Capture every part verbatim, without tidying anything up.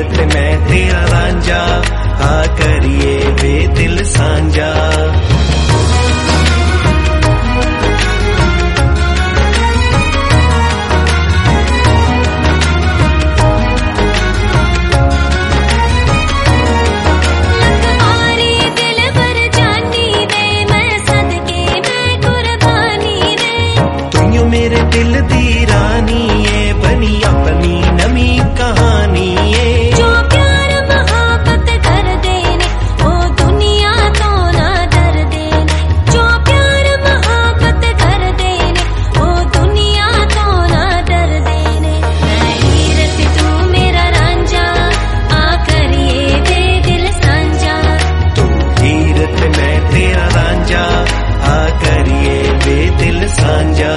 ते मैं तेरा रांझा, आ करिए वे दिल सांझा। मेरे दिल दी रानी है, बनी अपनी नवी कहानी है। जो प्यार मोहब्बत कर देने वो दुनिया तो ना डर देने, जो प्यार मोहब्बत कर देने वो दुनिया तो ना डर देने। मैं हीरत तू मेरा रांझा, आ करिए वे दिल सांझा। तू हीरत मैं तेरा रांझा, आ करिए वे दिल सांझा।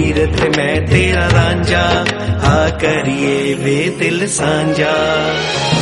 मैं तेरा रांझा, आ करिए वे दिल सांझा।